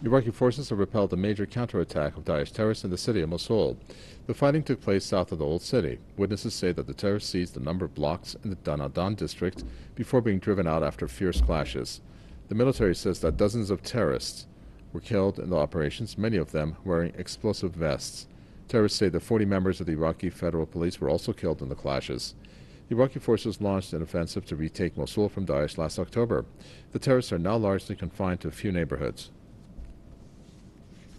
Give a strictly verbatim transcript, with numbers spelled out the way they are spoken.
Iraqi forces have repelled a major counterattack of Daesh terrorists in the city of Mosul. The fighting took place south of the Old City. Witnesses say that the terrorists seized a number of blocks in the Danadan district before being driven out after fierce clashes. The military says that dozens of terrorists were killed in the operations, many of them wearing explosive vests. Terrorists say that forty members of the Iraqi Federal Police were also killed in the clashes. Iraqi forces launched an offensive to retake Mosul from Daesh last October. The terrorists are now largely confined to a few neighborhoods.